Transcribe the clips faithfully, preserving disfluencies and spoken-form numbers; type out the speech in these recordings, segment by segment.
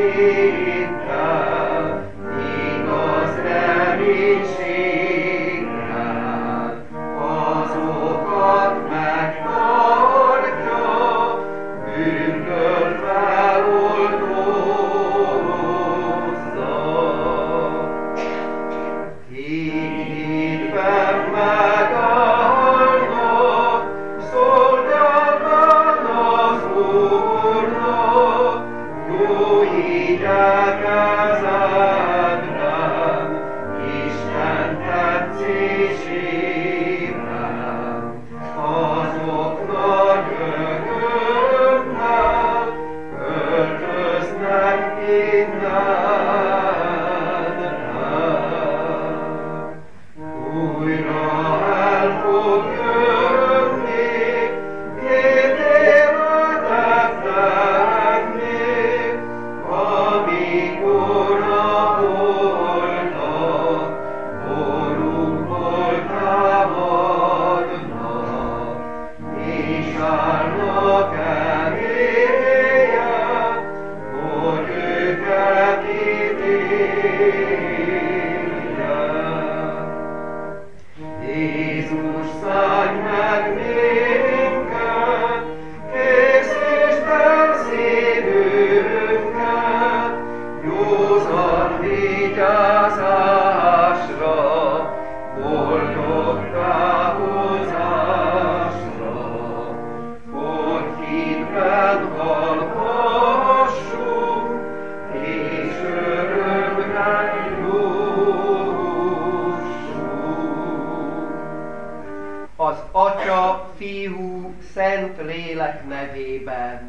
Lélek nevében.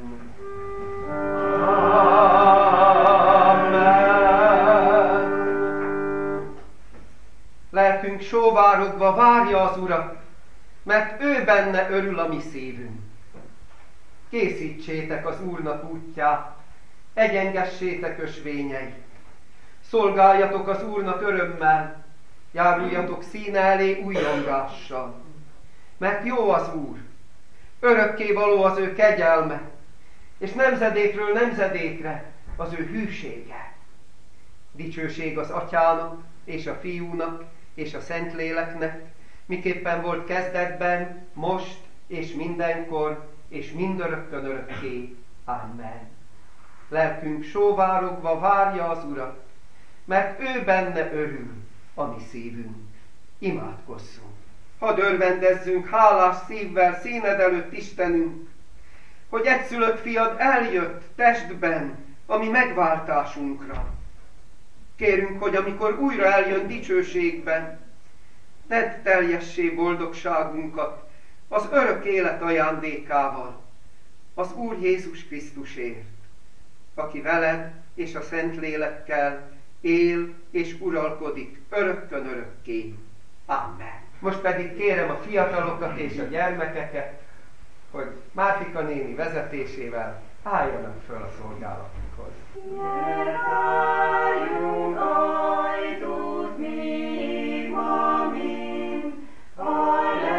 Amen. Lelkünk sóvárogva várja az Urat, mert ő benne örül a mi szívünk. Készítsétek az Úrnak útját, egyengessétek ösvényeit. Szolgáljatok az Úrnak örömmel, járuljatok színe elé újjongással. Mert jó az Úr, örökké való az ő kegyelme, és nemzedékről nemzedékre az ő hűsége. Dicsőség az Atyának, és a Fiúnak, és a Szentléleknek, miképpen volt kezdetben, most, és mindenkor, és mindörökkön örökké. Amen. Lelkünk sóvárogva várja az Urat, mert ő benne örül a mi szívünk. Imádkozzunk! Hadd örvendezzünk hálás szívvel színed előtt, Istenünk, hogy egyszülött fiad eljött testben a mi megváltásunkra. Kérünk, hogy amikor újra eljön dicsőségben, tedd teljessé boldogságunkat az örök élet ajándékával, az Úr Jézus Krisztusért, aki veled és a Szentlélekkel él és uralkodik örökkön örökké. Amen. Most pedig kérem a fiatalokat és a gyermekeket, hogy Mártika néni vezetésével álljanak föl a szolgálatunkhoz. Járjunk ajtót még ma mind, a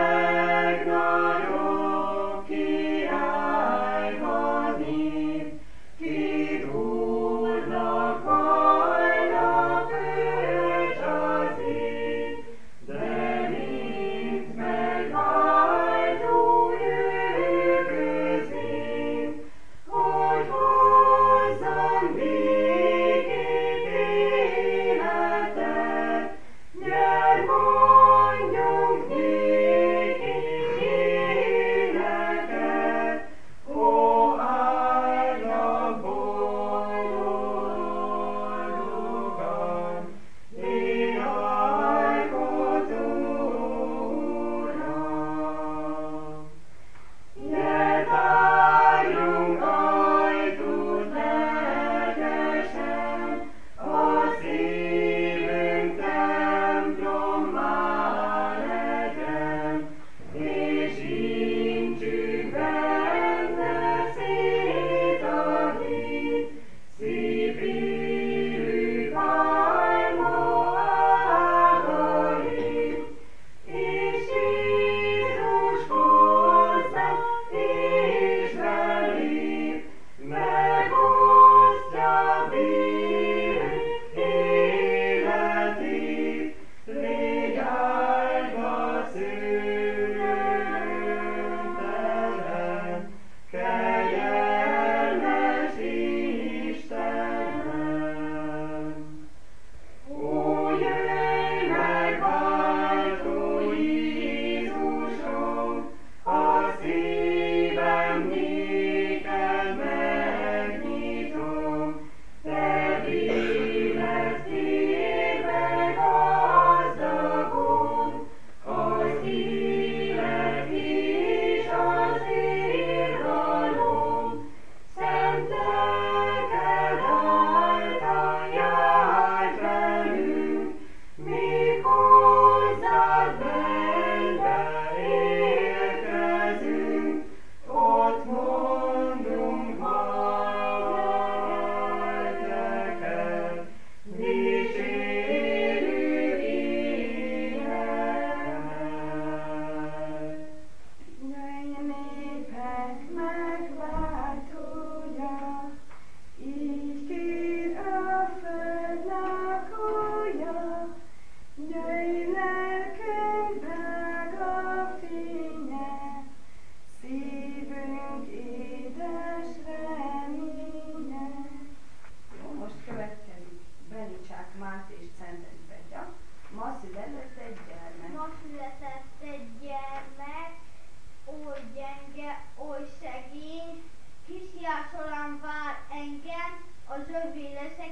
legnagyobb királyhoz mind, kit Úrnak hajnak ős az én, de mint megváltó ő közén, hogy hozzam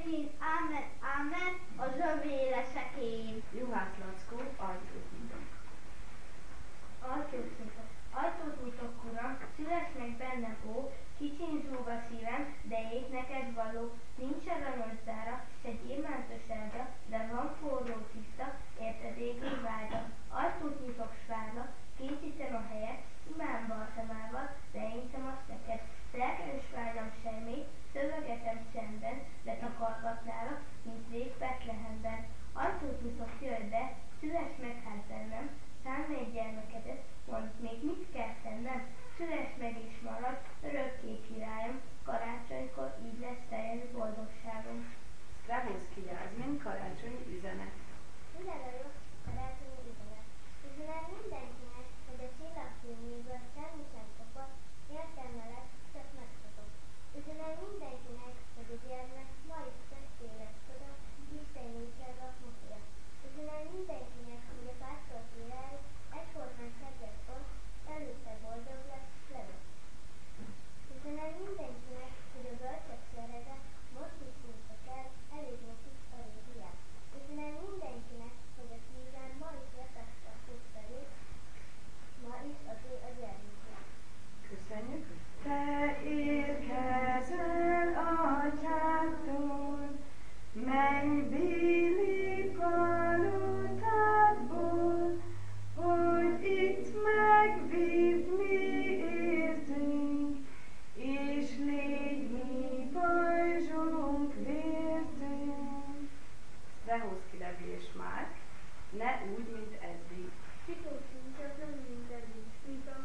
Szegény, ámen, ámen, a zsövéle sekén. Juhász Lackó, ajtót nyitok. Ajtót nyitok, ajtót nyitok, uram, szüles meg bennem, ó, kicsin zúg a szívem, de ég neked való. Nincs aranyos zára, s egy gyémántos ágya, de van forró tiszta, érted égő vágya. Ajtót nyitok, svárla, készítem a helyet, imám balsamával, leintem azt neked. Lelkem és vágyam semmit, szövegetem csendben, de takargatnálak, mint rég Betlehemben. Ajtót nyitok, jöjj be, szüles meg hát bennem, szánj egy gyermekedet, mondd még mit kell tennem. Szüles meg is marad, örökké királyom, karácsonykor így lesz teljes boldogságom. Strahovszky Jászmin, karácsonyi üzenet. Ide vagyok, karácsonyi üzenet. Üzenet mindenkinek, hogy a csillagfényéből semmi sem kapott, értem veled, csak megszokott. Üzenet mindenkinek, hogy a gyermek ma is testéletkodott, Istennékkel a mufia. Üzenet mindenkinek, hogy a pásztor király egyformán kedvet hoz, előtte boldog lesz, levett. Üzenet mindenkinek, hogy a bölcsek serege most is nyújtsa kell, elég nekik a régiát. Üzenet mindenkinek, hogy a szívem ma is letette a fut felé, ma is az ő a gyermekét. Köszönjük! Te érkezel atyától, mennybéli palotádból, hogy itt megvívd mi értünk, és légy mi pajzsunk vértünk. Strahovszky Levi és Márk, ne úgy, mint eddig. Sitócsunk csak nem mint eddig, mint a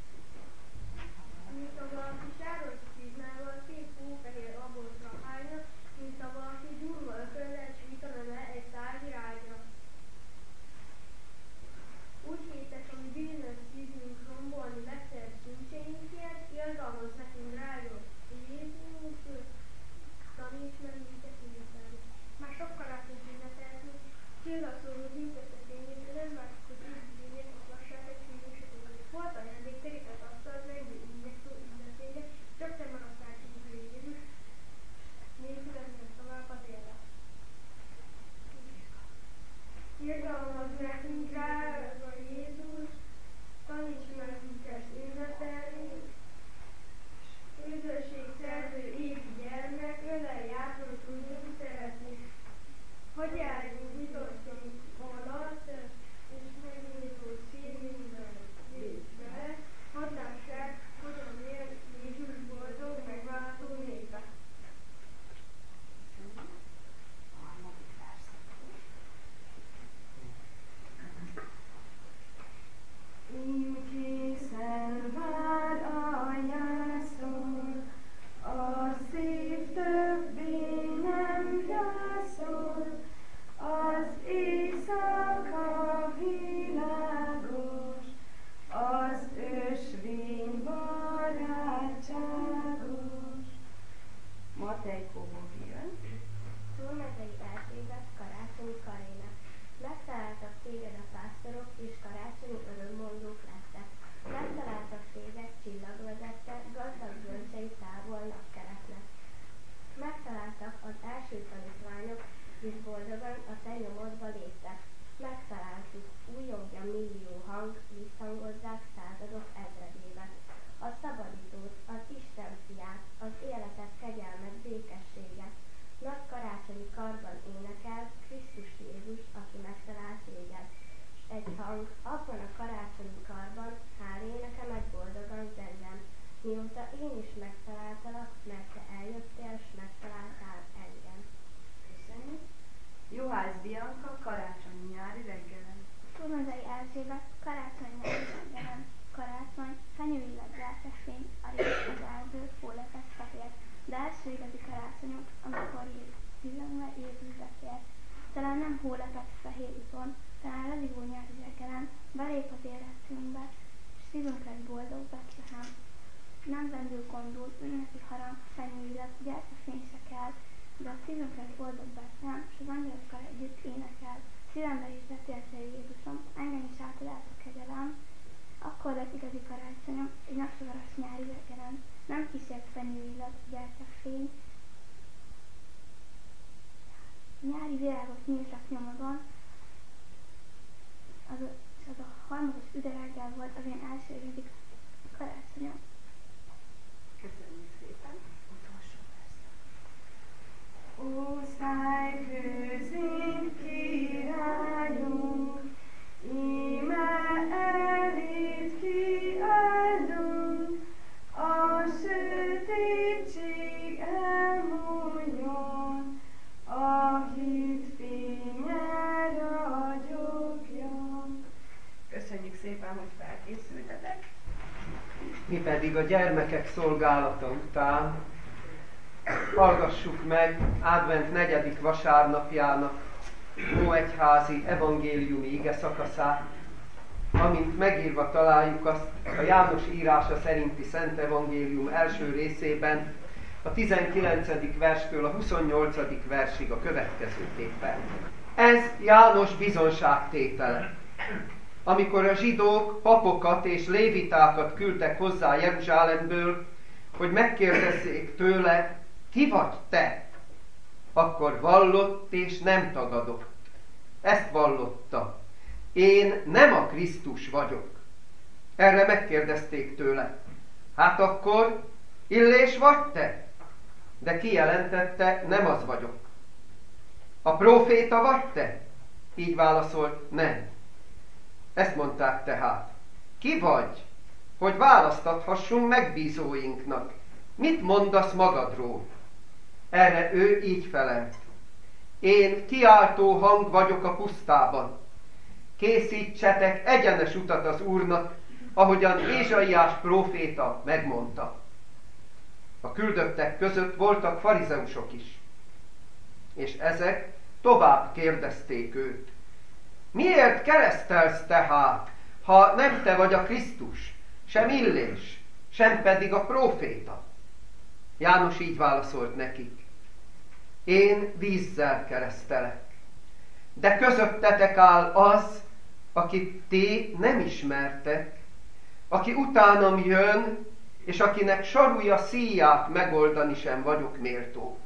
mint a valaki sáros csizmával két hófehér abontra hányna, mint a valaki durva ököllel csújtana le egy tárgyi ágyra. Úgy képes, ami bizonyos szívünk rombolni legszebb kincseinkért, irgalmaz nekünk drága Jézus, taníts meg minket ünnepelni. Már sok karácsonyt ünnepelni, csillagszóró hűtette fényét, de nem vártuk, hogy így bizonyért a lasság egy hűvösödőt. Volt ajándék, terített asztal, mennyi ünnepszó, ünnepélye, csak te maradtál kívül Jézus, nélküled nem tovább az élet. Irgalmaz nekünk drága Jézus, taníts meg minket ünnepelni, üdvösség szerző évi gyermek, ölelj át, hogy tudjuk szeretni. Hogy járjunk nyitottunk alatt, és megnyitó szív minden részbe, hadd lássák, hogyan él Jézus boldog, megváltó népe. Én készen vár a jászol, a szív többé nem gyászol, az éjszaka világos, az ösvény barátságos. Matej Kóbovi jön. Túlmezei Erzsébet, karácsonyi Karéna. Megtaláltak téged a pásztorok, és karácsonyi örömmondók lettek. Megtaláltak téged csillagvezettel, gazdag bölcsei távol napkeretnek. Megtaláltak az első tanítványok, és boldogan a te nyomodba léptek. Megtaláltuk, újongja millió hang, visszhangozzák századok ezredével. A szabadítót, az Isten fiát, az életet, kegyelmet, békességet. Nagy karácsonyi karban énekel Krisztus Jézus, aki megtalált téged. S egy hang, abban a karácsonyi karban, hál' énekemet boldogan zengem, mióta én is megtaláltalak, mert te eljöttél, s megtaláltál engem. Köszönjük! Juhász Bianca, karácsonyi nyári reggelen. Túlmezei Erzsébet, karácsonyi nyári reggelen. Karácsony, fenyőillat gyertyafény, a rég az erdő, hólepett fehér, de első igazi karácsonyunk, amikor bizonyra Jézus betér. Talán nem hólepett fehér úton, talán razigó nyári reggelen belép az életünkbe, s szívünk lesz boldog Betlehem. Nem vendül gondol, ünnepi harang, fenyőillat, gyertyafény se kell, de a szívünk lesz boldog Betlehem, s az angyalokkal együtt énekel. Szívembe is betértél Jézusom, engem is átadált a kegyelem. Akkor lett igazi karácsonyom, egy napsugarasz nyári reggelen. Nem kísért fenyőillat, gyertyafény, régi virágok nyíltak nyomodon, az a, és az a harmatos üdereggel volt az én első évi karácsonyom. Köszönjük szépen. Utolsó vers. Osztály közénk királyunk, íme eléd kiállunk, a sötétség elmúljon, a hit fénye ragyogjon. Köszönjük szépen, hogy felkészültetek. Mi pedig a gyermekek szolgálata után hallgassuk meg advent negyedik vasárnapjának óegyházi evangéliumi ige szakaszát, amint megírva találjuk azt a János írása szerinti Szent Evangélium első részében, a tizenkilencedik verstől a huszonnyolcadik versig a következőképpen. Ez János bizonságtétele. Amikor a zsidók papokat és lévitákat küldtek hozzá Jeruzsálemből, hogy megkérdezzék tőle, ki vagy te? Akkor vallott és nem tagadott. Ezt vallotta. Én nem a Krisztus vagyok. Erre megkérdezték tőle. Hát akkor Illés vagy te? De kijelentette, nem az vagyok. A próféta vagy te? Így válaszolt, nem. Ezt mondták tehát. Ki vagy, hogy választathassunk megbízóinknak? Mit mondasz magadról? Erre ő így felelt. Én kiáltó hang vagyok a pusztában. Készítsetek egyenes utat az Úrnak, ahogyan Ézsaiás próféta megmondta. A küldöttek között voltak farizeusok is. És ezek tovább kérdezték őt. Miért keresztelsz tehát, ha nem te vagy a Krisztus, sem Illés, sem pedig a próféta? János így válaszolt nekik. Én vízzel keresztelek, de közöttetek áll az, akit ti nem ismertek, aki utánam jön, és akinek sarúja szíját megoldani sem vagyok méltó.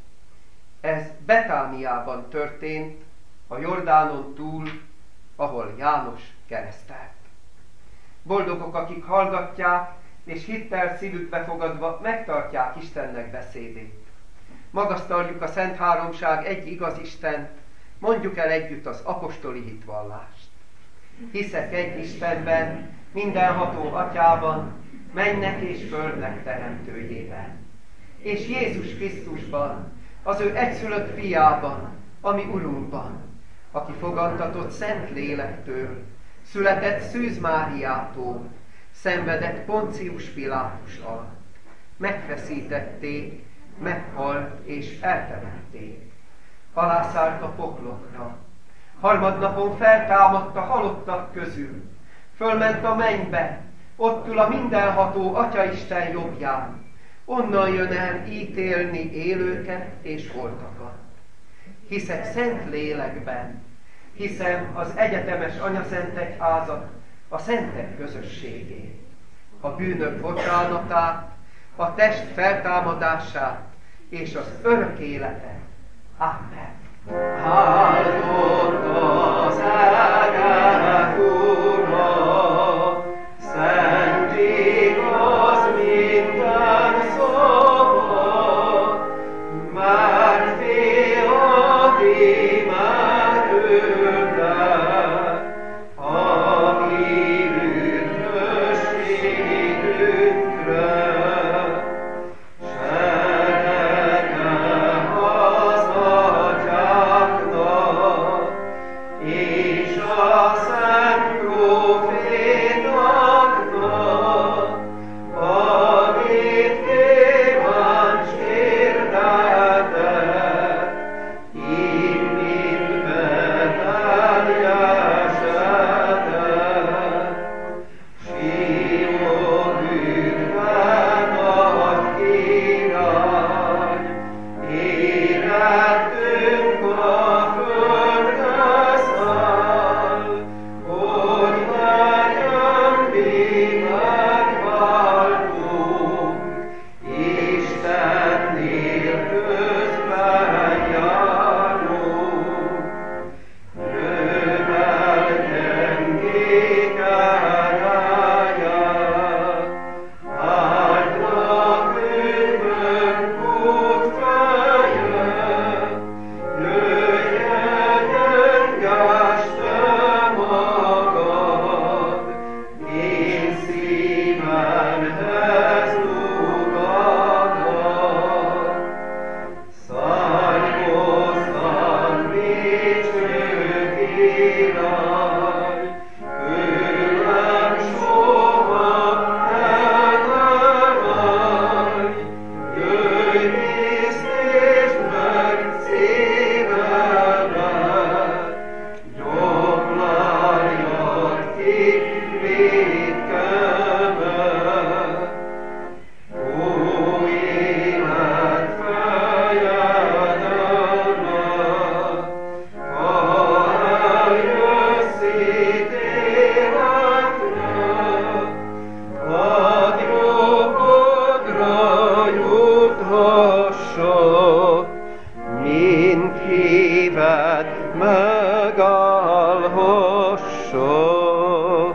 Ez Betániában történt, a Jordánon túl, ahol János keresztelt. Boldogok, akik hallgatják, és hittel szívükbe fogadva megtartják Istennek beszédét. Magasztaljuk a Szent Háromság egy igaz Istent, mondjuk el együtt az apostoli hitvallást. Hiszek egy Istenben, mindenható Atyában, mennek és földnek teremtőjében, és Jézus Krisztusban, az ő egyszülött fiában, ami Urunkban, aki fogantatott Szent Lélektől, született Szűz Máriától, szenvedett Poncius Pilátus alatt. Megfeszítették, meghalt és eltemették. Alászállt a poklokra. Harmadnapon feltámadt a halottak közül. Fölment a mennybe, ott ül a mindenható Atyaisten jobbján. Onnan jön el ítélni élőket és holtakat. Hiszek Szent Lélekben, hiszem az egyetemes Anyaszent Egyházat, a szentek közösségét, a bűnök bocsánatát, a test feltámadását és az örök életet. Amen. Áldott az ágák Ura, szent igaz minden szava, már fél ti már ültek, ami üdvösségünkre. Serege az atyáknak, szíved megállhasson.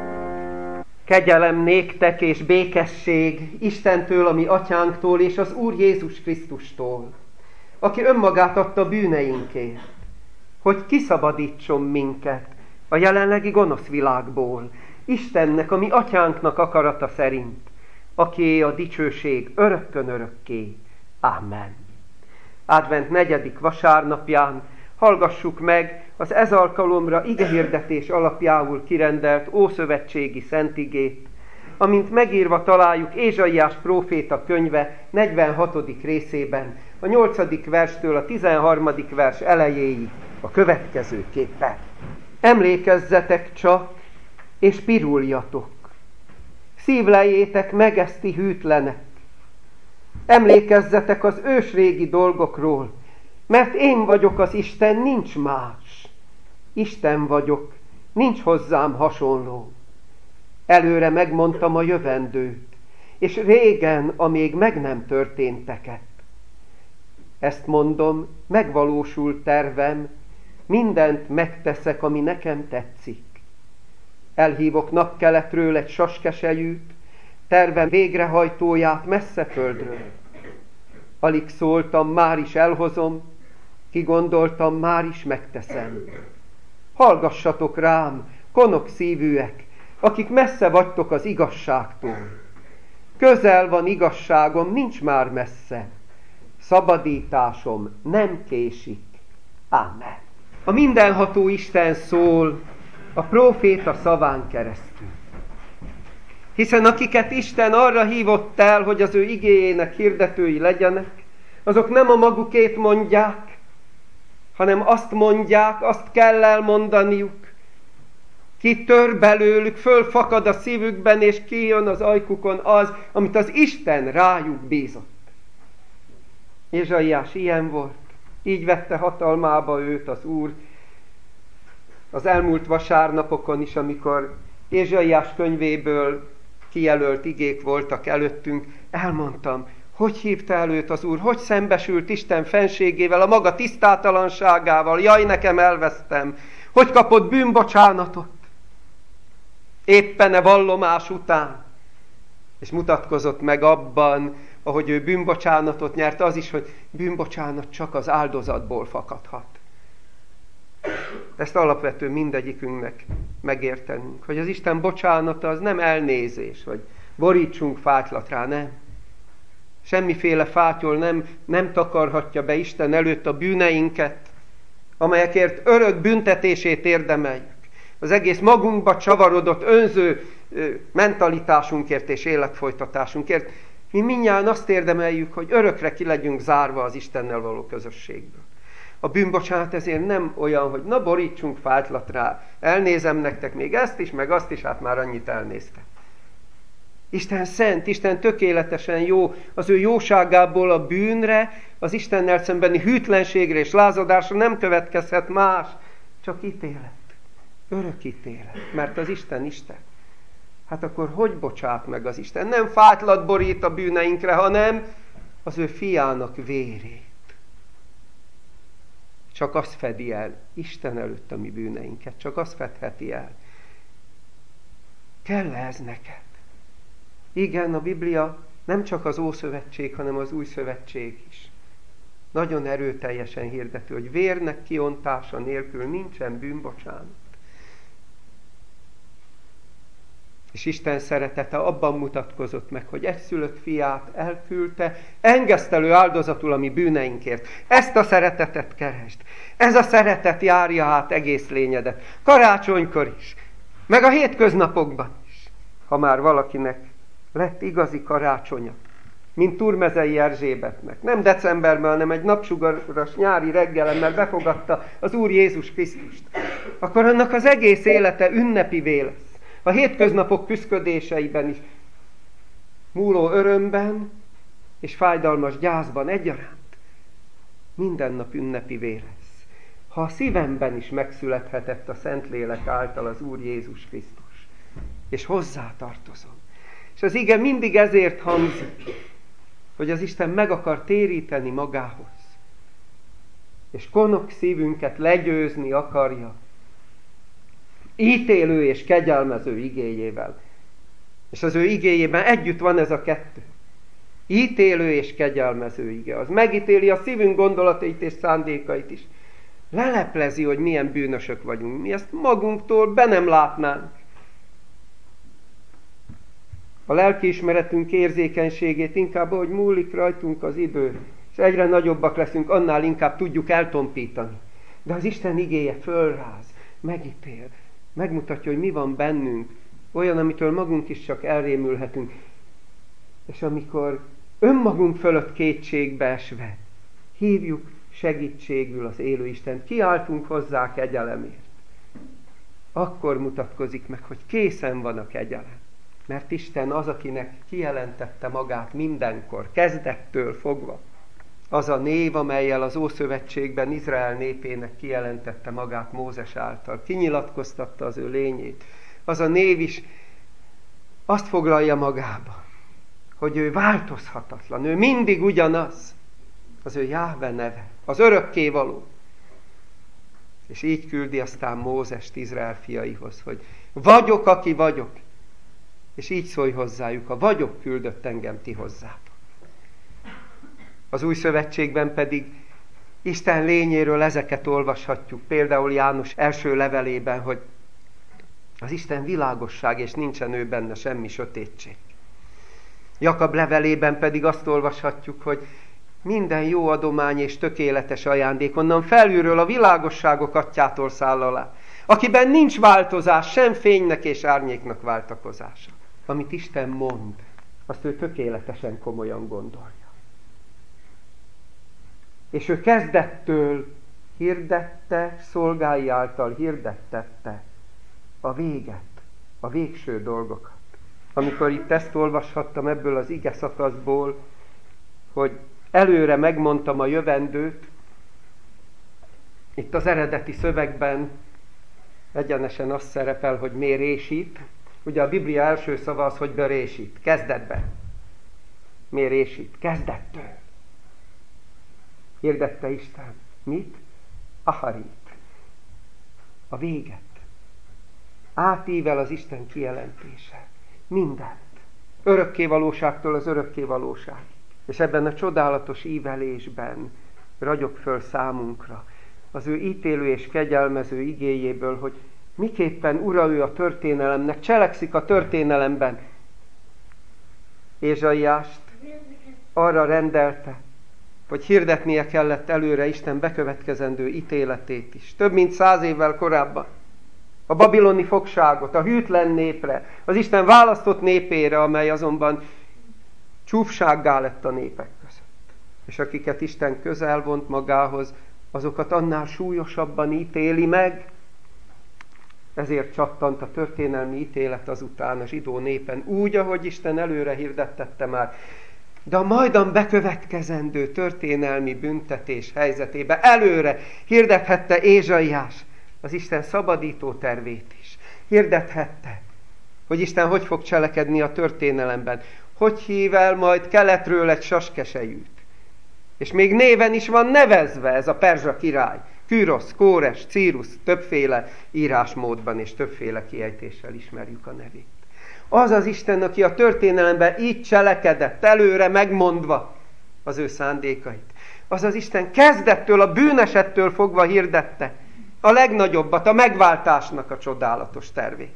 Kegyelem néktek és békesség Istentől, a mi atyánktól és az Úr Jézus Krisztustól, aki önmagát adta bűneinkért, hogy kiszabadítson minket a jelenlegi gonosz világból, Istennek, a mi atyánknak akarata szerint, akié a dicsőség örökkön örökké. Amen. Advent negyedik vasárnapján hallgassuk meg az ez alkalomra igehirdetés alapjául kirendelt ószövetségi szentigét, amint megírva találjuk Ézsaiás próféta könyve negyvenhatodik részében, a nyolcadik verstől a tizenharmadik vers elejéig a következőképpen. Emlékezzetek csak, és piruljatok. Szívlejétek meg ezt ti hűtlenek. Emlékezzetek az ősrégi dolgokról, mert én vagyok az Isten, nincs más. Isten vagyok, nincs hozzám hasonló. Előre megmondtam a jövendőt, és régen a még meg nem történteket. Ezt mondom, megvalósul tervem, mindent megteszek, ami nekem tetszik. Elhívok napkeletről egy saskeselyűt, tervem végrehajtóját messze földről. Alig szóltam, már is elhozom, kigondoltam, már is megteszem. Hallgassatok rám, konok szívűek, akik messze vagytok az igazságtól. Közel van igazságom, nincs már messze. Szabadításom nem késik. Amen. A mindenható Isten szól a próféta szaván keresztül. Hiszen akiket Isten arra hívott el, hogy az ő igéjének hirdetői legyenek, azok nem a magukét mondják, hanem azt mondják, azt kell elmondaniuk. Ki tör belőlük, fölfakad a szívükben, és kijön az ajkukon az, amit az Isten rájuk bízott. Ézsaiás ilyen volt, így vette hatalmába őt az Úr. Az elmúlt vasárnapokon is, amikor Ézsaiás könyvéből kijelölt igék voltak előttünk, elmondtam, hogy hívta el őt az Úr, hogy szembesült Isten fenségével, a maga tisztátalanságával, jaj, nekem elvesztem, hogy kapott bűnbocsánatot, éppen e vallomás után, és mutatkozott meg abban, ahogy ő bűnbocsánatot nyert, az is, hogy bűnbocsánat csak az áldozatból fakadhat. Ezt alapvető mindegyikünknek megértenünk, hogy az Isten bocsánata az nem elnézés, hogy borítsunk fátylat rá, nem. Semmiféle fátyol nem, nem takarhatja be Isten előtt a bűneinket, amelyekért örök büntetését érdemeljük. Az egész magunkba csavarodott önző mentalitásunkért és életfolytatásunkért. Mi mindnyájan azt érdemeljük, hogy örökre ki legyünk zárva az Istennel való közösségből. A bűnbocsánat ezért nem olyan, hogy na borítsunk fátylat rá, elnézem nektek még ezt is, meg azt is, hát már annyit elnéztem. Isten szent, Isten tökéletesen jó, az ő jóságából a bűnre, az Istennel szembeni hűtlenségre és lázadásra nem következhet más, csak ítélet, örök ítélet, mert az Isten Isten. Hát akkor hogy bocsát meg az Isten? Nem fátylat borít a bűneinkre, hanem az ő fiának vérét. Csak az fedi el Isten előtt a mi bűneinket, csak az fedheti el. Kell ez neked? Igen, a Biblia nem csak az Ószövetség, hanem az Új Szövetség is. Nagyon erőteljesen hirdető, hogy vérnek kiontása nélkül nincsen bűnbocsánat. És Isten szeretete abban mutatkozott meg, hogy egyszülött fiát elküldte, engesztelő áldozatul a mi bűneinkért. Ezt a szeretetet keresd. Ez a szeretet járja át egész lényedet. Karácsonykor is, meg a hétköznapokban is. Ha már valakinek lett igazi karácsonya, mint Turmezei Erzsébetnek. Nem decemberben, hanem egy napsugaras nyári reggelemmel befogadta az Úr Jézus Krisztust. Akkor annak az egész élete ünnepivé lesz. A hétköznapok küszködéseiben is múló örömben és fájdalmas gyászban egyaránt minden nap ünnepivé lesz. Ha a szívemben is megszülethetett a Szentlélek által az Úr Jézus Krisztus, és hozzá tartozom. És az ige mindig ezért hangzik, hogy az Isten meg akar téríteni magához. és konok szívünket legyőzni akarja. Ítélő és kegyelmező igéjével. És az ő igéjében együtt van ez a kettő. Ítélő és kegyelmező ige. Az megítéli a szívünk gondolatait és szándékait is. Leleplezi, hogy milyen bűnösök vagyunk. Mi ezt magunktól be nem látnánk. A lelkiismeretünk érzékenységét inkább, ahogy múlik rajtunk az idő, és egyre nagyobbak leszünk, annál inkább tudjuk eltompítani. De az Isten igéje fölráz, megítél, megmutatja, hogy mi van bennünk, olyan, amitől magunk is csak elrémülhetünk. És amikor önmagunk fölött kétségbe esve hívjuk segítségül az élő Istent, kiáltunk hozzá kegyelemért, akkor mutatkozik meg, hogy készen van a kegyelem. Mert Isten az, akinek kijelentette magát mindenkor, kezdettől fogva. Az a név, amellyel az Ószövetségben Izrael népének kijelentette magát Mózes által, kinyilatkoztatta az ő lényét. Az a név is azt foglalja magába, hogy ő változhatatlan, ő mindig ugyanaz. Az ő Jáhve neve, az örökkévaló. És így küldi aztán Mózest Izrael fiaihoz, hogy vagyok, aki vagyok. És így szólj hozzájuk, a vagyok küldött engem ti hozzátok. Az Új Szövetségben pedig Isten lényéről ezeket olvashatjuk. Például János első levelében, hogy az Isten világosság, és nincsen ő benne semmi sötétség. Jakab levelében pedig azt olvashatjuk, hogy minden jó adomány és tökéletes ajándék onnan felülről a világosságok atyától száll alá, akiben nincs változás, sem fénynek és árnyéknak váltakozása. Amit Isten mond, azt ő tökéletesen komolyan gondolja. És ő kezdettől hirdette, szolgái által hirdettette a véget, a végső dolgokat. Amikor itt ezt olvashattam ebből az ige szakaszból, hogy előre megmondtam a jövendőt, itt az eredeti szövegben egyenesen az szerepel, hogy mérésít. Ugye a Biblia első szava az, hogy berésít, kezdetben. Mérésít, kezdettől. Hirdette Isten. Mit? Aharit. A véget. Átível az Isten kijelentése. Mindent. Örökkévalóságtól az örökkévalóságig. És ebben a csodálatos ívelésben ragyog föl számunkra az ő ítélő és kegyelmező igéjéből, hogy miképpen ura ő a történelemnek, cselekszik a történelemben. Ézsaiást arra rendelte, hogy hirdetnie kellett előre Isten bekövetkezendő ítéletét is. Több mint száz évvel korábban. A babiloni fogságot, a hűtlen népre, az Isten választott népére, amely azonban csúfsággá lett a népek között. És akiket Isten közel vont magához, azokat annál súlyosabban ítéli meg. Ezért csattant a történelmi ítélet azután a zsidó népen, úgy, ahogy Isten előre hirdettette már. De a majdan bekövetkezendő történelmi büntetés helyzetébe előre hirdethette Ézsaiás az Isten szabadító tervét is. Hirdethette, hogy Isten hogy fog cselekedni a történelemben. Hogy hív el majd keletről egy saskesejűt. És még néven is van nevezve ez a perzsa király. Kürosz, Kóres, Círusz, többféle írásmódban és többféle kiejtéssel ismerjük a nevét. Az az Isten, aki a történelemben így cselekedett, előre megmondva az ő szándékait. Az az Isten kezdettől, a bűnesettől fogva hirdette a legnagyobbat, a megváltásnak a csodálatos tervét.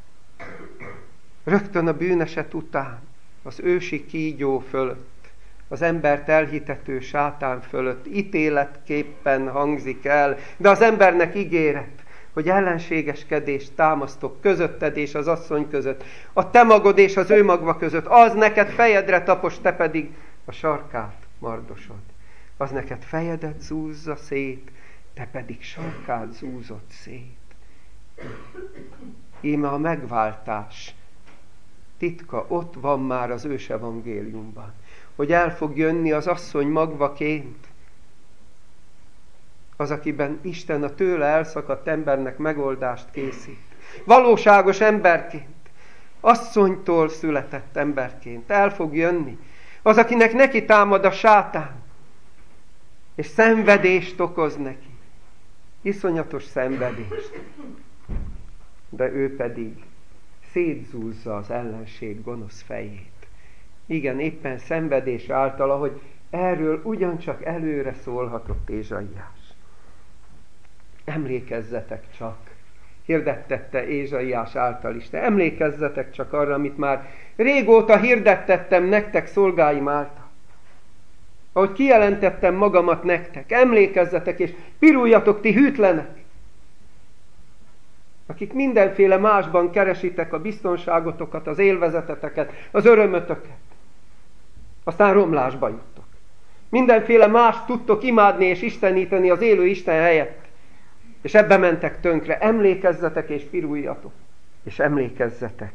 Rögtön a bűneset után, az ősi kígyó fölött, az embert elhitető sátán fölött ítéletképpen hangzik el, de az embernek ígéret, hogy ellenségeskedést támasztok közötted és az asszony között, a te magod és az ő magva között, az neked fejedre tapos, te pedig a sarkát mardosod. Az neked fejedet zúzza szét, te pedig sarkát zúzod szét. Íme a megváltás titka ott van már az ősevangéliumban, hogy el fog jönni az asszony magvaként, az, akiben Isten a tőle elszakadt embernek megoldást készít. Valóságos emberként, asszonytól született emberként el fog jönni. Az, akinek neki támad a sátán, és szenvedést okoz neki. Iszonyatos szenvedést. De ő pedig szétzúzza az ellenség gonosz fejét. Igen, éppen szenvedés által, ahogy erről ugyancsak előre szólhatott Ézsaiás. Emlékezzetek csak, hirdettette Ézsaiás által is, de emlékezzetek csak arra, amit már régóta hirdettettem nektek szolgáim által. Ahogy kijelentettem magamat nektek, emlékezzetek és piruljatok ti hűtlenek, akik mindenféle másban keresitek a biztonságotokat, az élvezeteteket, az örömötöket. Aztán romlásba juttok. Mindenféle mást tudtok imádni és isteníteni az élő Isten helyett. És ebbe mentek tönkre. Emlékezzetek és piruljatok. És emlékezzetek.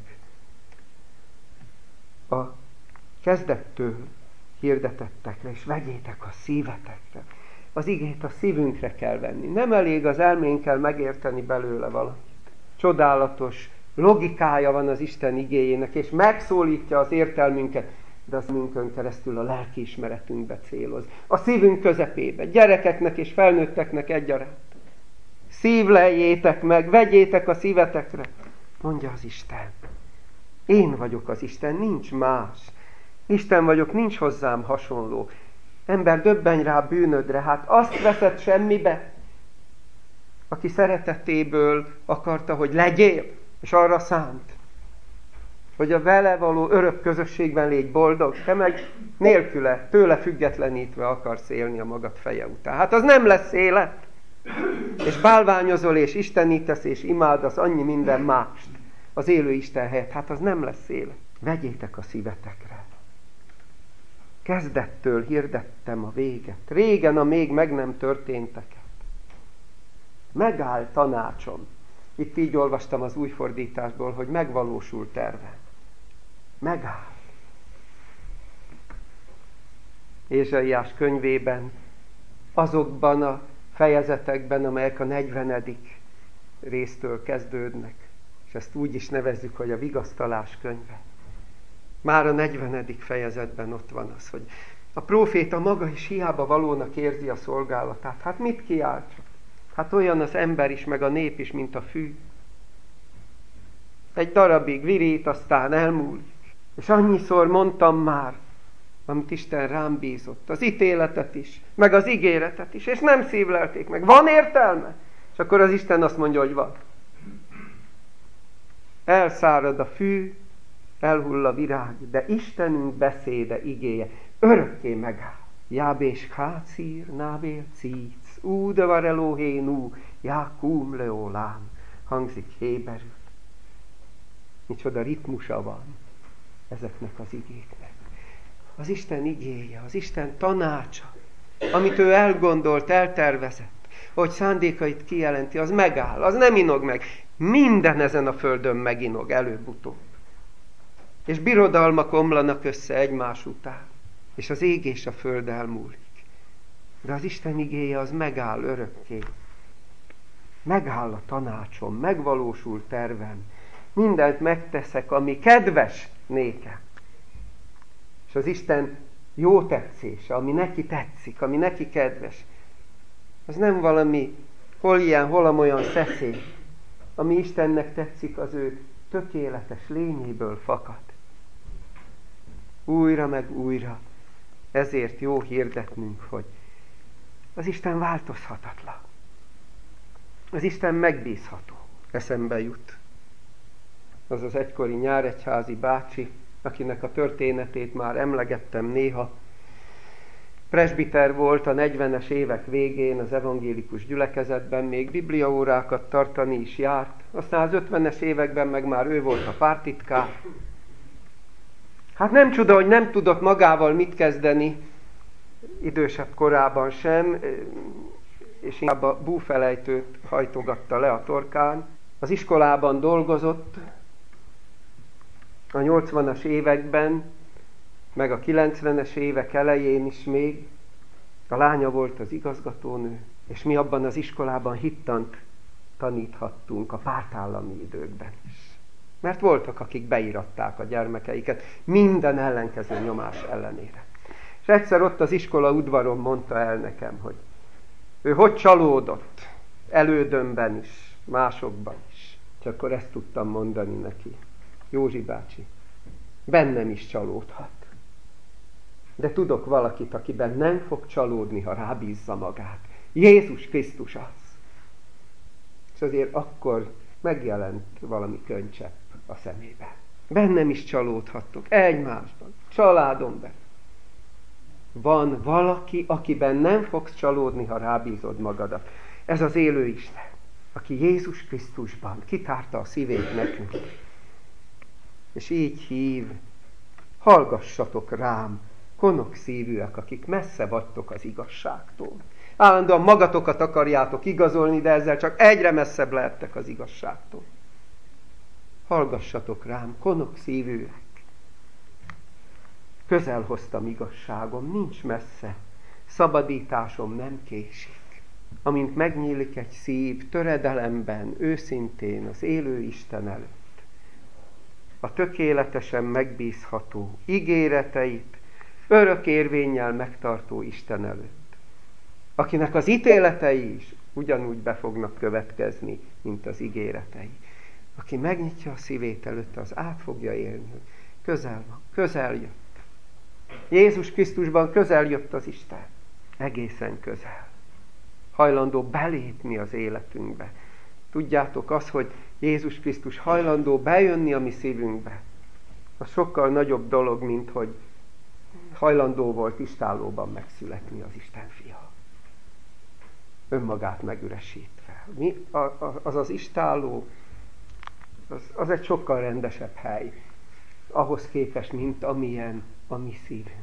A kezdettől hirdetettekre, és vegyétek a szívetekre. Az igét a szívünkre kell venni. Nem elég az elménkkel megérteni belőle valamit. Csodálatos logikája van az Isten igéjének, és megszólítja az értelmünket, de az munkön keresztül a lelkiismeretünkbe céloz. A szívünk közepébe, gyerekeknek és felnőtteknek egyaránt. Szívleljétek meg, vegyétek a szívetekre, mondja az Isten. Én vagyok az Isten, nincs más. Isten vagyok, nincs hozzám hasonló. Ember, döbbenj rá bűnödre, hát azt veszed semmibe, aki szeretetéből akarta, hogy legyél, és arra szánt, hogy a vele való örök közösségben légy boldog, te meg nélküle, tőle függetlenítve akarsz élni a magad feje után. Hát az nem lesz élet. És bálványozol, és istenítesz, és imádasz annyi minden mást az élő Isten helyett. Hát az nem lesz élet. Vegyétek a szívetekre. Kezdettől hirdettem a véget. Régen a még meg nem történteket. Megáll tanácsom. Itt így olvastam az új fordításból, hogy megvalósul terve. Megáll. Ézsaiás könyvében, azokban a fejezetekben, amelyek a negyvenedik résztől kezdődnek, és ezt úgy is nevezzük, hogy a vigasztalás könyve. Már a negyvenedik fejezetben ott van az, hogy a próféta maga is hiába valónak érzi a szolgálatát. Hát mit kiáltsak? Hát olyan az ember is, meg a nép is, mint a fű. Egy darabig virít, aztán elmúlik. És annyiszor mondtam már, amit Isten rám bízott, az ítéletet is, meg az ígéretet is, és nem szívlelték meg. Van értelme? És akkor az Isten azt mondja, hogy van. Elszárad a fű, elhull a virág, de Istenünk beszéde, igéje örökké megáll. Jábés hácír, návél cíc, ú de var Elohénú, jákúm leolám, hangzik héberül. Micsoda ritmusa van ezeknek az igéknek. Az Isten igéje, az Isten tanácsa, amit ő elgondolt, eltervezett, hogy szándékait kijelenti, az megáll, az nem inog meg. Minden ezen a földön meginog előbb-utóbb. És birodalmak omlanak össze egymás után, és az ég és a föld elmúlik. De az Isten igéje az megáll örökké. Megáll a tanácsom, megvalósul tervem. Mindent megteszek, ami kedves nékem. És az Isten jó tetszése, ami neki tetszik, ami neki kedves, az nem valami hol ilyen, hol amolyan szeszély. Ami Istennek tetszik, az ő tökéletes lényéből fakad. Újra meg újra. Ezért jó hirdetnünk, hogy az Isten változhatatlan. Az Isten megbízható. Eszembe jut az az egykori nyáregyházi bácsi, akinek a történetét már emlegettem néha. Presbiter volt a negyvenes évek végén az evangélikus gyülekezetben, még bibliaórákat tartani is járt. Aztán az ötvenes években meg már ő volt a pártitkár. Hát nem csoda, hogy nem tudott magával mit kezdeni, idősebb korában sem, és inkább a búfelejtőt hajtogatta le a torkán. Az iskolában dolgozott, a nyolcvanas években, meg a kilencvenes évek elején is még. A lánya volt az igazgatónő, és mi abban az iskolában hittant taníthattunk a pártállami időkben is. Mert voltak, akik beíratták a gyermekeiket minden ellenkező nyomás ellenére. És egyszer ott az iskola udvaron mondta el nekem, hogy ő hogy csalódott elődömben is, másokban is. És akkor ezt tudtam mondani neki. Józsi bácsi, bennem is csalódhat. De tudok valakit, akiben nem fog csalódni, ha rábízza magát. Jézus Krisztus az. És azért akkor megjelent valami könycsepp a szemében. Bennem is csalódhattok, egymásban, családomban. Van valaki, akiben nem fogsz csalódni, ha rábízod magadat. Ez az élő Isten, aki Jézus Krisztusban kitárta a szívét nekünk. És így hív, hallgassatok rám, konok szívűek, akik messze vagytok az igazságtól. Állandóan magatokat akarjátok igazolni, de ezzel csak egyre messzebb lehettek az igazságtól. Hallgassatok rám, konok szívűek. Közel hoztam igazságom, nincs messze, szabadításom nem késik. Amint megnyílik egy szív, töredelemben, őszintén az élő Isten előtt, a tökéletesen megbízható ígéreteit örök érvénnyel megtartó Isten előtt, akinek az ítéletei is ugyanúgy be fognak következni, mint az ígéretei. Aki megnyitja a szívét előtte, az át fogja élni, hogy közel van, közel jött. Jézus Krisztusban közel jött az Isten, egészen közel. Hajlandó belépni az életünkbe. Tudjátok, az, hogy Jézus Krisztus hajlandó bejönni a mi szívünkbe, az sokkal nagyobb dolog, mint hogy hajlandó volt istállóban megszületni az Isten fia. Önmagát megüresítve. Mi, az az istálló, az, az egy sokkal rendesebb hely, ahhoz képest, mint amilyen a mi szívünk.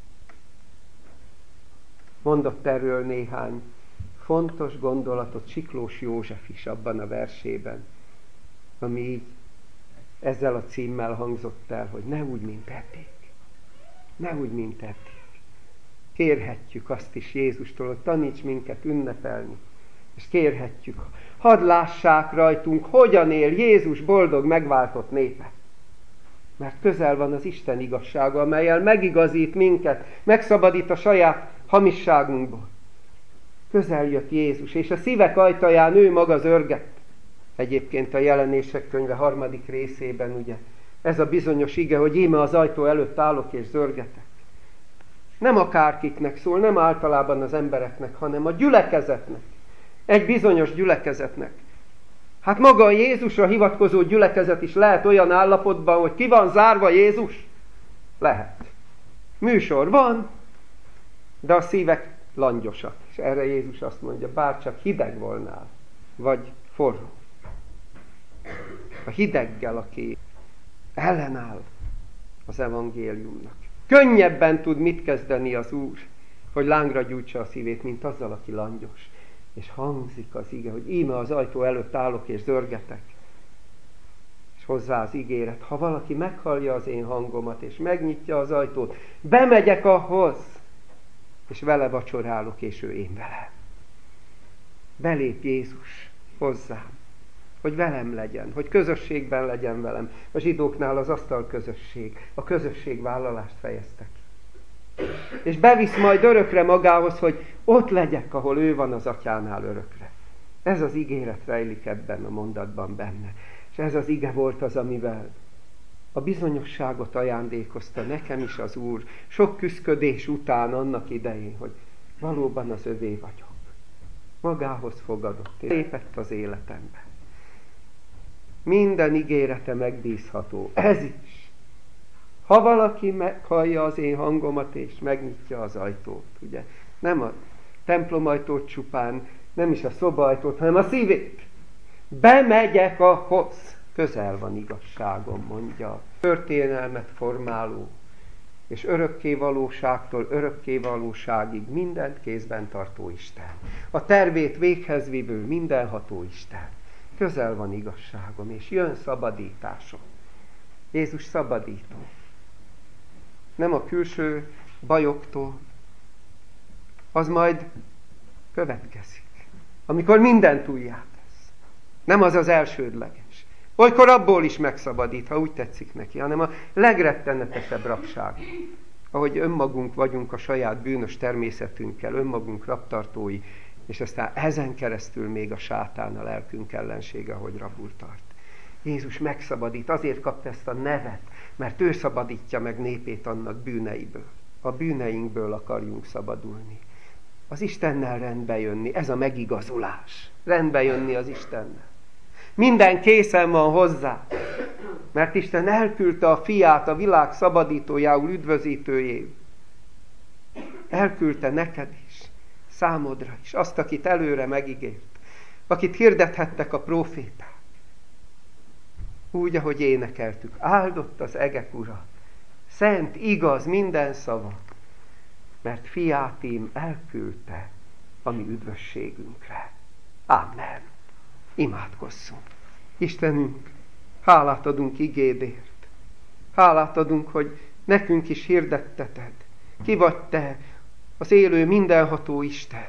Mondott erről néhány fontos gondolatot Siklós József is abban a versében, ami így ezzel a címmel hangzott el, hogy ne úgy, mint eddig. Ne úgy, mint eddig. Kérhetjük azt is Jézustól, hogy taníts minket ünnepelni, és kérhetjük, hadd lássák rajtunk, hogyan él Jézus boldog, megváltott népe. Mert közel van az Isten igazsága, amellyel megigazít minket, megszabadít a saját hamisságunkból. Közel jött Jézus, és a szívek ajtaján ő maga zörgett. Egyébként a Jelenések könyve harmadik részében, ugye, ez a bizonyos ige, hogy íme az ajtó előtt állok és zörgetek. Nem akárkiknek szól, nem általában az embereknek, hanem a gyülekezetnek. Egy bizonyos gyülekezetnek. Hát maga a Jézusra hivatkozó gyülekezet is lehet olyan állapotban, hogy ki van zárva Jézus? Lehet. Műsor van, de a szívek langyosak. És erre Jézus azt mondja, bárcsak hideg volnál, vagy forró. A hideggel, aki ellenáll az evangéliumnak. Könnyebben tud mit kezdeni az Úr, hogy lángra gyújtsa a szívét, mint azzal, aki langyos. És hangzik az ige, hogy íme az ajtó előtt állok és zörgetek. És hozzá az ígéret, ha valaki meghallja az én hangomat, és megnyitja az ajtót, bemegyek ahhoz, és vele vacsorálok, és ő én velem. Belép Jézus hozzám, hogy velem legyen, hogy közösségben legyen velem. A zsidóknál az asztal közösség, a közösségvállalást fejeztek. És bevisz majd örökre magához, hogy ott legyek, ahol ő van az atyánál örökre. Ez az ígéret rejlik ebben a mondatban benne. És ez az ige volt az, amivel a bizonyosságot ajándékozta nekem is az Úr, sok küszködés után annak idején, hogy valóban az övé vagyok. Magához fogadott, és lépett az életembe. Minden ígérete megbízható. Ez is. Ha valaki meghallja az én hangomat, és megnyitja az ajtót, ugye? Nem a templomajtót csupán, nem is a szobaajtót, hanem a szívét. Bemegyek ahhoz. Közel van igazságom, mondja. Történelmet formáló, és örökké valóságtól örökké valóságig mindent kézben tartó Isten. A tervét véghez vívő mindenható Isten. Közel van igazságom, és jön szabadításom. Jézus szabadító. Nem a külső bajoktól, az majd következik. Amikor mindent újjá tesz. Nem az az elsődleges. Olykor abból is megszabadít, ha úgy tetszik neki, hanem a legrettenetesebb rabság. ahogy önmagunk vagyunk a saját bűnös természetünkkel, önmagunk rabtartói, és aztán ezen keresztül még a sátán, a lelkünk ellensége, ahogy rabul tart. Jézus megszabadít, azért kapta ezt a nevet, mert ő szabadítja meg népét annak bűneiből. A bűneinkből akarjunk szabadulni. Az Istennel rendbe jönni, ez a megigazulás. Rendbe jönni az Istennel. Minden készen van hozzá, mert Isten elküldte a fiát a világ szabadítójául, üdvözítőjéül. Elküldte neked is, számodra is, azt, akit előre megígért, akit hirdethettek a próféták. Úgy, ahogy énekeltük, áldott az egek ura, szent, igaz minden szava, mert fiát ím elküldte a mi üdvösségünkre. Amen. Imádkozzunk. Istenünk, hálát adunk igédért. Hálát adunk, hogy nekünk is hirdetteted. Ki vagy te, az élő mindenható Isten,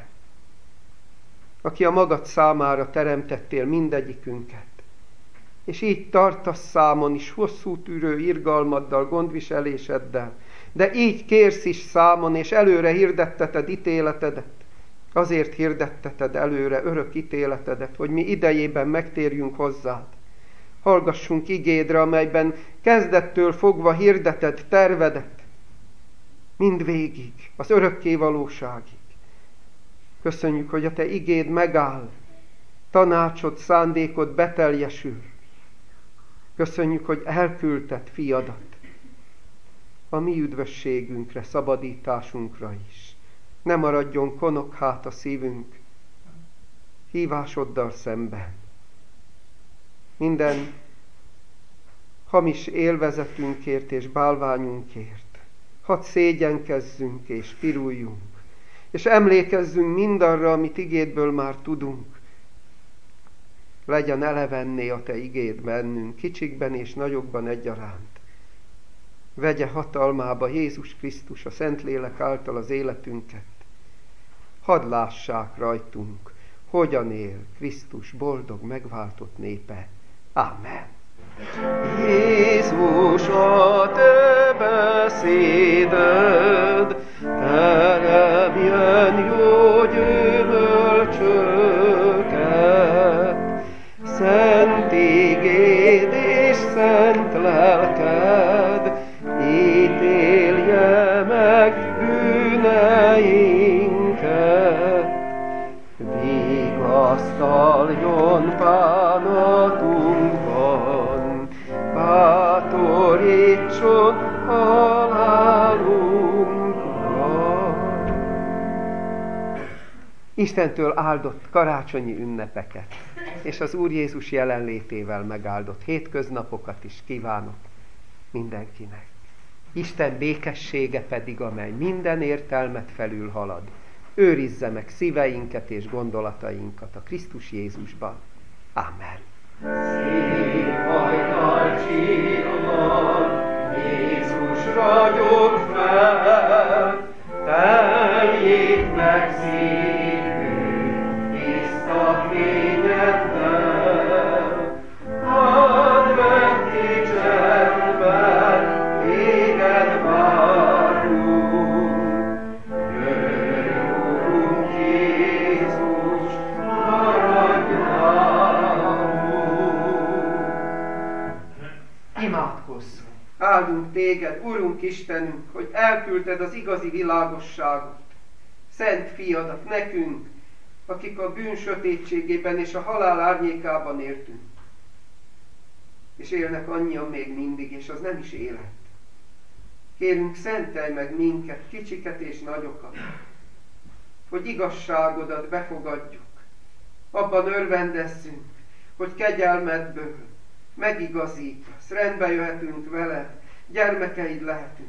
aki a magad számára teremtettél mindegyikünket. És így tartasz számon is hosszú tűrő irgalmaddal, gondviseléseddel, de így kérsz is számon, és előre hirdetteted ítéletedet. Azért hirdetteted előre örök ítéletedet, hogy mi idejében megtérjünk hozzád. Hallgassunk igédre, amelyben kezdettől fogva hirdeted tervedet, mindvégig, az örökké valóságig. Köszönjük, hogy a te igéd megáll, tanácsod, szándékod beteljesül. Köszönjük, hogy elküldted fiadat a mi üdvösségünkre, szabadításunkra is. Ne maradjon konok hát a szívünk hívásoddal szemben. Minden hamis élvezetünkért és bálványunkért hadd szégyenkezzünk és piruljunk, és emlékezzünk mindarra, amit igédből már tudunk. Legyen elevenné a te igéd bennünk, kicsikben és nagyokban egyaránt. Vegye hatalmába Jézus Krisztus, a Szentlélek által az életünket. Hadd lássák rajtunk, hogyan él Krisztus boldog, megváltott népe. Amen. Jézus, a te beszéded teremjen jó gyümölcsöket. Szent igéd és szent lelked ítélje meg bűneinket. Vigasztaljon bánatunkban, bátorítson halálunkban. Istentől áldott karácsonyi ünnepeket, és az Úr Jézus jelenlétével megáldott hétköznapokat is kívánok mindenkinek. Isten békessége pedig, amely minden értelmet felülhalad, őrizze meg szíveinket és gondolatainkat a Krisztus Jézusban. Amen. Szép hajnal csillag, Jézus ragyog fel, teljék meg szívünk tiszta fényeddel. Adventi csendben téged várunk. Jöjj, Urunk Jézus, maradj nálunk. Imádkozzunk! Áldunk téged, Urunk Istenünk, hogy elküldted az igazi világosságot, szent fiadat nekünk, akik a bűn sötétségében és a halál árnyékában éltünk. És élnek annyian még mindig, és az nem is élet. Kérünk, szentelj meg minket, kicsiket és nagyokat, hogy igazságodat befogadjuk, abban örvendezzünk, hogy kegyelmedből megigazítasz, rendbe jöhetünk veled, gyermekeid lehetünk.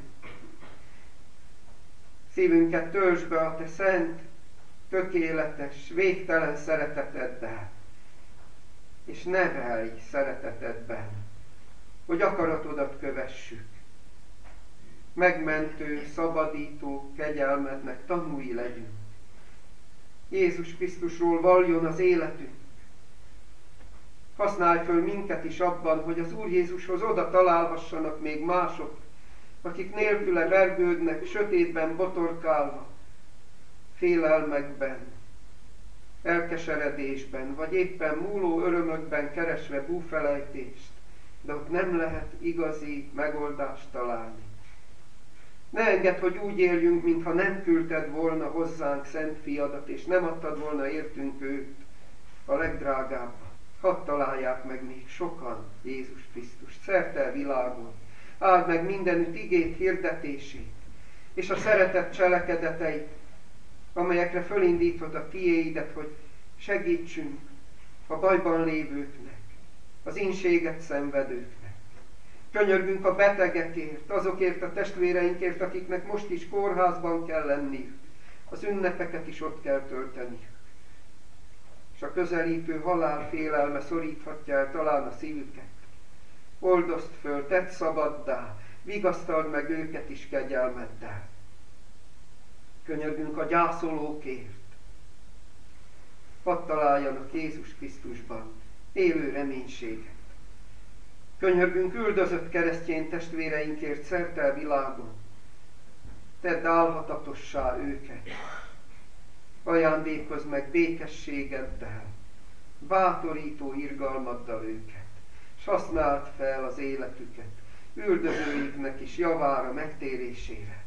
Szívünket töltsd be a te szent, tökéletes, végtelen szereteteddel, és nevelj szeretetedben, hogy akaratodat kövessük. Megmentő, szabadító kegyelmednek tanúi legyünk. Jézus Krisztusról valljon az életünk. Használj föl minket is abban, hogy az Úr Jézushoz oda találhassanak még mások, akik nélküle vergődnek, sötétben botorkálva, félelmekben, elkeseredésben, vagy éppen múló örömökben keresve búfelejtést, de ott nem lehet igazi megoldást találni. Ne engedd, hogy úgy éljünk, mintha nem küldted volna hozzánk szent fiadat, és nem adtad volna értünk őt, a legdrágábbat. Hadd találják meg még sokan Jézus Krisztust, szerte a világon. Áld meg mindenütt igét hirdetését, és a szeretet cselekedeteit, amelyekre fölindítod a tiéidet, hogy segítsünk a bajban lévőknek, az ínséget szenvedőknek. Könyörgünk a betegekért, azokért a testvéreinkért, akiknek most is kórházban kell lenniük, az ünnepeket is ott kell tölteniük. És a közelítő halál félelme szoríthatja el talán a szívüket. Oldozd föl, tedd szabaddá, vigasztald meg őket is kegyelmeddel. Könyörgünk a gyászolókért. Hadd találjanak Jézus Krisztusban élő reménységet. Könyörgünk üldözött keresztény testvéreinkért szerte a világon. Tedd álhatatossá őket. Ajándékozz meg békességeddel, bátorító irgalmaddal őket, s használd fel az életüket üldözőiknek is javára, megtérésére.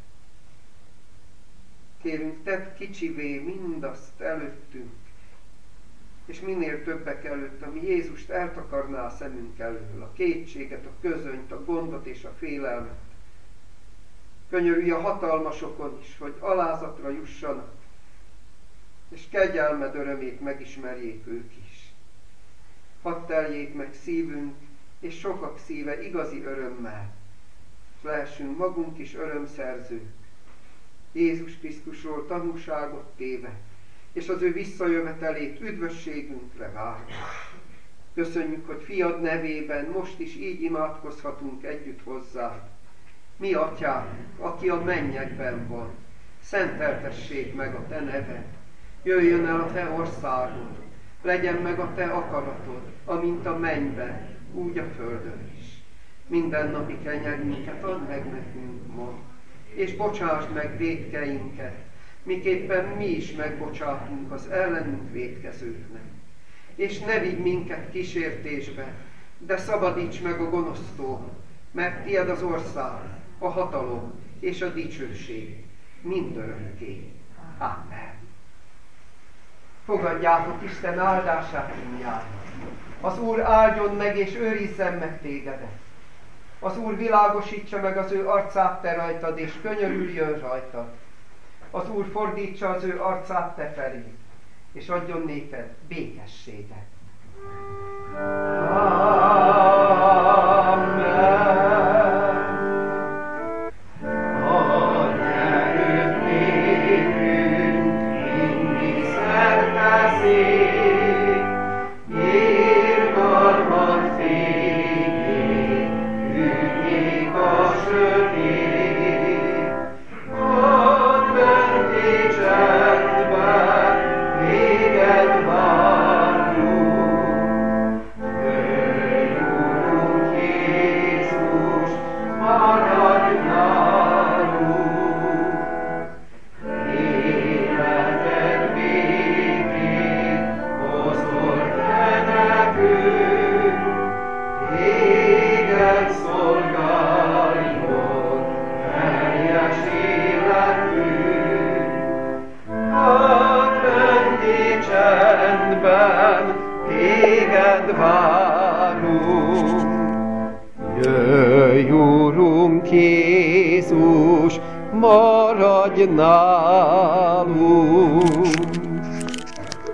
Kérünk, tedd kicsivé mindazt előttünk, és minél többek előtt, ami Jézust eltakarná a szemünk elől, a kétséget, a közönyt, a gondot és a félelmet. Könyörülj a hatalmasokon is, hogy alázatra jussanak, és kegyelmed örömét megismerjék ők is. Hadd teljék meg szívünk, és sokak szíve igazi örömmel, és lehessünk magunk is örömszerzők, Jézus Krisztusról tanúságot téve, és az ő visszajövetelét üdvösségünkre várva. Köszönjük, hogy fiad nevében most is így imádkozhatunk együtt hozzád. Mi atyánk, aki a mennyekben van, szenteltessék meg a te neved, jöjjön el a te országod, legyen meg a te akaratod, amint a mennyben, úgy a földön is. Mindennapi kenyerünket add meg nekünk ma, és bocsásd meg vétkeinket, miképpen mi is megbocsátunk az ellenünk vétkezőknek. És ne vigy minket kísértésbe, de szabadíts meg a gonosztól, mert tied az ország, a hatalom és a dicsőség mindörökké. Amen. Fogadjátok Isten áldását mindjárt. Az Úr áldjon meg és őrizzen meg tégedet. Az Úr világosítsa meg az ő arcát te rajtad, és könyörüljön rajtad. Az Úr fordítsa az ő arcát te felé, és adjon néked békességet. Jöjj, Urunk Jézus, maradj nálunk!